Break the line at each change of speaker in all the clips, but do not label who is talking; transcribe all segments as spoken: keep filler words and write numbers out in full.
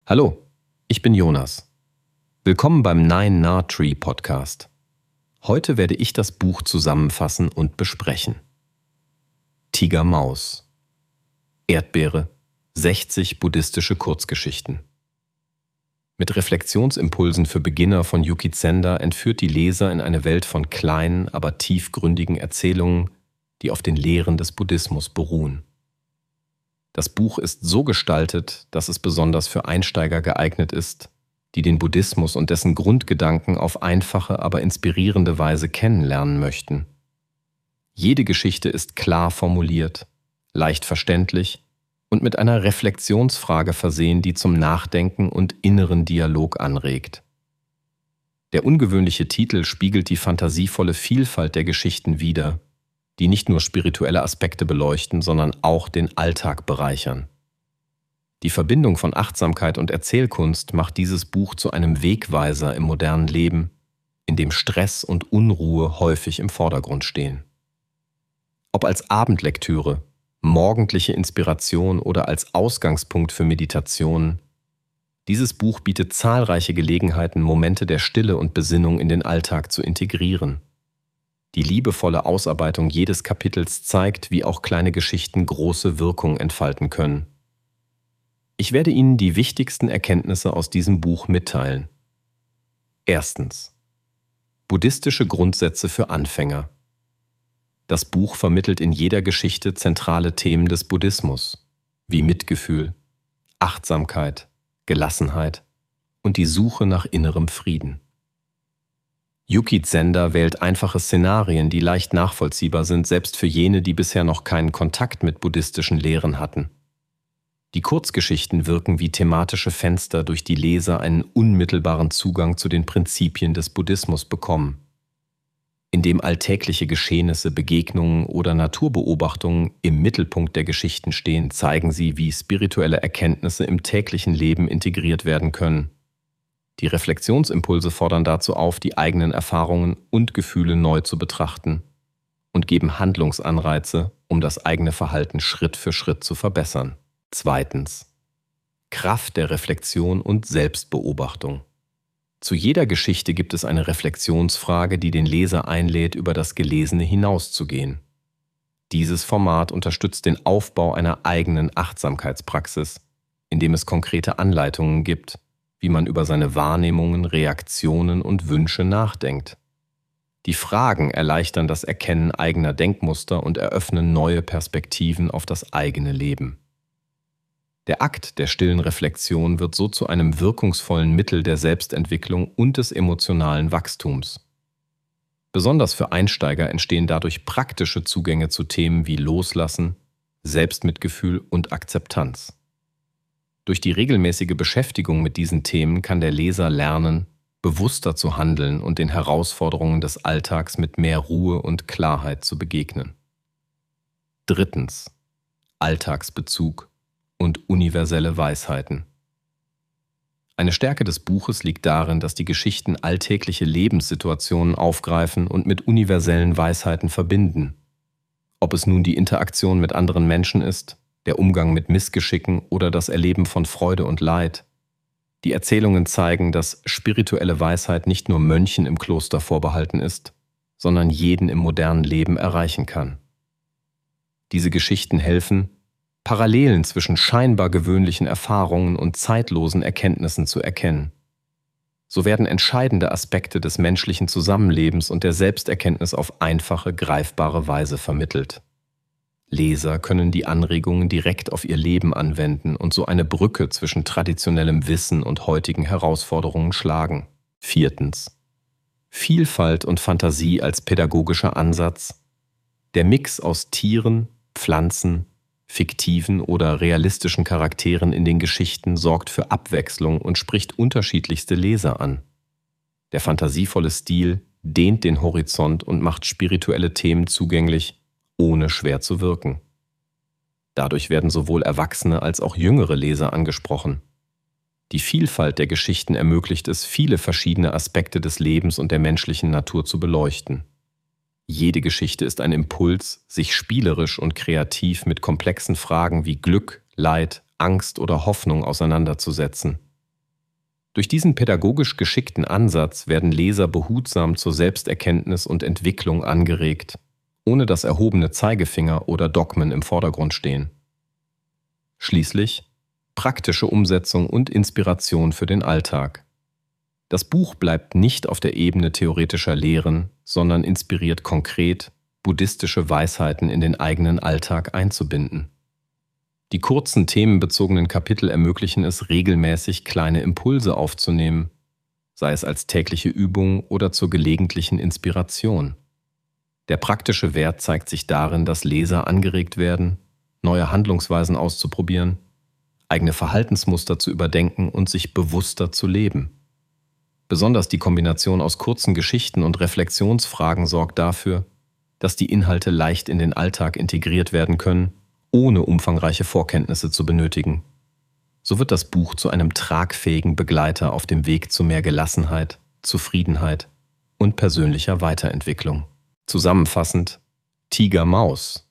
Hallo, ich bin Jonas. Willkommen beim Nine Nah Tree Podcast. Heute werde ich das Buch zusammenfassen und besprechen. Tiger Maus. Erdbeere. sechzig buddhistische Kurzgeschichten. Mit Reflexionsimpulsen für Beginner von Yuki Zenda entführt die Leser in eine Welt von kleinen, aber tiefgründigen Erzählungen, die auf den Lehren des Buddhismus beruhen. Das Buch ist so gestaltet, dass es besonders für Einsteiger geeignet ist, die den Buddhismus und dessen Grundgedanken auf einfache, aber inspirierende Weise kennenlernen möchten. Jede Geschichte ist klar formuliert, leicht verständlich und mit einer Reflexionsfrage versehen, die zum Nachdenken und inneren Dialog anregt. Der ungewöhnliche Titel spiegelt die fantasievolle Vielfalt der Geschichten wider, die nicht nur spirituelle Aspekte beleuchten, sondern auch den Alltag bereichern. Die Verbindung von Achtsamkeit und Erzählkunst macht dieses Buch zu einem Wegweiser im modernen Leben, in dem Stress und Unruhe häufig im Vordergrund stehen. Ob als Abendlektüre, morgendliche Inspiration oder als Ausgangspunkt für Meditationen, dieses Buch bietet zahlreiche Gelegenheiten, Momente der Stille und Besinnung in den Alltag zu integrieren. Die liebevolle Ausarbeitung jedes Kapitels zeigt, wie auch kleine Geschichten große Wirkung entfalten können. Ich werde Ihnen die wichtigsten Erkenntnisse aus diesem Buch mitteilen. Erstens. Buddhistische Grundsätze für Anfänger. Das Buch vermittelt in jeder Geschichte zentrale Themen des Buddhismus, wie Mitgefühl, Achtsamkeit, Gelassenheit und die Suche nach innerem Frieden. Yuki Zenda wählt einfache Szenarien, die leicht nachvollziehbar sind, selbst für jene, die bisher noch keinen Kontakt mit buddhistischen Lehren hatten. Die Kurzgeschichten wirken wie thematische Fenster, durch die Leser einen unmittelbaren Zugang zu den Prinzipien des Buddhismus bekommen. Indem alltägliche Geschehnisse, Begegnungen oder Naturbeobachtungen im Mittelpunkt der Geschichten stehen, zeigen sie, wie spirituelle Erkenntnisse im täglichen Leben integriert werden können. Die Reflexionsimpulse fordern dazu auf, die eigenen Erfahrungen und Gefühle neu zu betrachten und geben Handlungsanreize, um das eigene Verhalten Schritt für Schritt zu verbessern. Zweitens. Kraft der Reflexion und Selbstbeobachtung. Zu jeder Geschichte gibt es eine Reflexionsfrage, die den Leser einlädt, über das Gelesene hinauszugehen. Dieses Format unterstützt den Aufbau einer eigenen Achtsamkeitspraxis, indem es konkrete Anleitungen gibt, wie man über seine Wahrnehmungen, Reaktionen und Wünsche nachdenkt. Die Fragen erleichtern das Erkennen eigener Denkmuster und eröffnen neue Perspektiven auf das eigene Leben. Der Akt der stillen Reflexion wird so zu einem wirkungsvollen Mittel der Selbstentwicklung und des emotionalen Wachstums. Besonders für Einsteiger entstehen dadurch praktische Zugänge zu Themen wie Loslassen, Selbstmitgefühl und Akzeptanz. Durch die regelmäßige Beschäftigung mit diesen Themen kann der Leser lernen, bewusster zu handeln und den Herausforderungen des Alltags mit mehr Ruhe und Klarheit zu begegnen. Drittens. Alltagsbezug und universelle Weisheiten. Eine Stärke des Buches liegt darin, dass die Geschichten alltägliche Lebenssituationen aufgreifen und mit universellen Weisheiten verbinden. Ob es nun die Interaktion mit anderen Menschen ist, der Umgang mit Missgeschicken oder das Erleben von Freude und Leid. Die Erzählungen zeigen, dass spirituelle Weisheit nicht nur Mönchen im Kloster vorbehalten ist, sondern jeden im modernen Leben erreichen kann. Diese Geschichten helfen, Parallelen zwischen scheinbar gewöhnlichen Erfahrungen und zeitlosen Erkenntnissen zu erkennen. So werden entscheidende Aspekte des menschlichen Zusammenlebens und der Selbsterkenntnis auf einfache, greifbare Weise vermittelt. Leser können die Anregungen direkt auf ihr Leben anwenden und so eine Brücke zwischen traditionellem Wissen und heutigen Herausforderungen schlagen. Viertens. Vielfalt und Fantasie als pädagogischer Ansatz. Der Mix aus Tieren, Pflanzen, fiktiven oder realistischen Charakteren in den Geschichten sorgt für Abwechslung und spricht unterschiedlichste Leser an. Der fantasievolle Stil dehnt den Horizont und macht spirituelle Themen zugänglich, ohne schwer zu wirken. Dadurch werden sowohl erwachsene als auch jüngere Leser angesprochen. Die Vielfalt der Geschichten ermöglicht es, viele verschiedene Aspekte des Lebens und der menschlichen Natur zu beleuchten. Jede Geschichte ist ein Impuls, sich spielerisch und kreativ mit komplexen Fragen wie Glück, Leid, Angst oder Hoffnung auseinanderzusetzen. Durch diesen pädagogisch geschickten Ansatz werden Leser behutsam zur Selbsterkenntnis und Entwicklung angeregt, ohne dass erhobene Zeigefinger oder Dogmen im Vordergrund stehen. Schließlich praktische Umsetzung und Inspiration für den Alltag. Das Buch bleibt nicht auf der Ebene theoretischer Lehren, sondern inspiriert konkret, buddhistische Weisheiten in den eigenen Alltag einzubinden. Die kurzen themenbezogenen Kapitel ermöglichen es, regelmäßig kleine Impulse aufzunehmen, sei es als tägliche Übung oder zur gelegentlichen Inspiration. Der praktische Wert zeigt sich darin, dass Leser angeregt werden, neue Handlungsweisen auszuprobieren, eigene Verhaltensmuster zu überdenken und sich bewusster zu leben. Besonders die Kombination aus kurzen Geschichten und Reflexionsfragen sorgt dafür, dass die Inhalte leicht in den Alltag integriert werden können, ohne umfangreiche Vorkenntnisse zu benötigen. So wird das Buch zu einem tragfähigen Begleiter auf dem Weg zu mehr Gelassenheit, Zufriedenheit und persönlicher Weiterentwicklung. Zusammenfassend: Tiger Maus.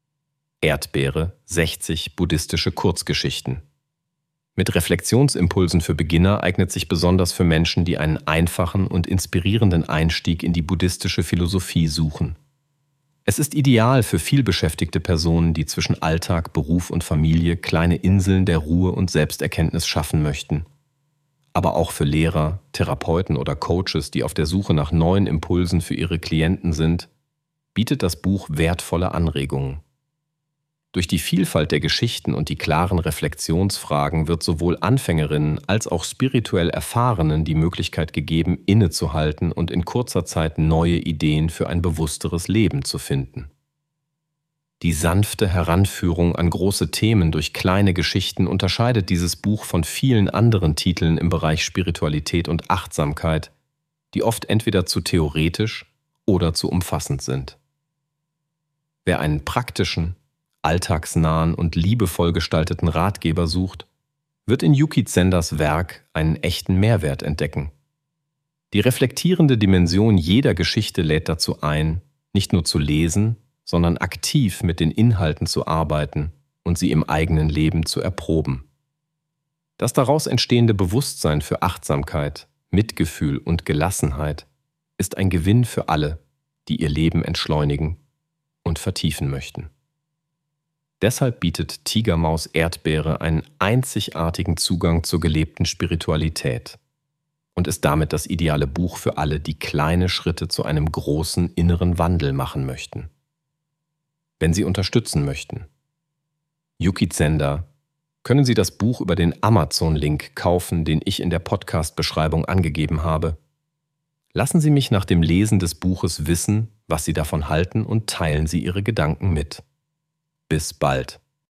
Erdbeere, sechzig buddhistische Kurzgeschichten. Mit Reflexionsimpulsen für Beginner eignet sich besonders für Menschen, die einen einfachen und inspirierenden Einstieg in die buddhistische Philosophie suchen. Es ist ideal für vielbeschäftigte Personen, die zwischen Alltag, Beruf und Familie kleine Inseln der Ruhe und Selbsterkenntnis schaffen möchten. Aber auch für Lehrer, Therapeuten oder Coaches, die auf der Suche nach neuen Impulsen für ihre Klienten sind, bietet das Buch wertvolle Anregungen. Durch die Vielfalt der Geschichten und die klaren Reflexionsfragen wird sowohl Anfängerinnen als auch spirituell Erfahrenen die Möglichkeit gegeben, innezuhalten und in kurzer Zeit neue Ideen für ein bewussteres Leben zu finden. Die sanfte Heranführung an große Themen durch kleine Geschichten unterscheidet dieses Buch von vielen anderen Titeln im Bereich Spiritualität und Achtsamkeit, die oft entweder zu theoretisch oder zu umfassend sind. Wer einen praktischen, alltagsnahen und liebevoll gestalteten Ratgeber sucht, wird in Yuki Zendas Werk einen echten Mehrwert entdecken. Die reflektierende Dimension jeder Geschichte lädt dazu ein, nicht nur zu lesen, sondern aktiv mit den Inhalten zu arbeiten und sie im eigenen Leben zu erproben. Das daraus entstehende Bewusstsein für Achtsamkeit, Mitgefühl und Gelassenheit ist ein Gewinn für alle, die ihr Leben entschleunigen und vertiefen möchten. Deshalb bietet Tiger Maus Erdbeere einen einzigartigen Zugang zur gelebten Spiritualität und ist damit das ideale Buch für alle, die kleine Schritte zu einem großen inneren Wandel machen möchten. Wenn Sie unterstützen möchten, Yuki Zenda, können Sie das Buch über den Amazon-Link kaufen, den ich in der Podcast-Beschreibung angegeben habe. Lassen Sie mich nach dem Lesen des Buches wissen, was Sie davon halten, und teilen Sie Ihre Gedanken mit. Bis bald.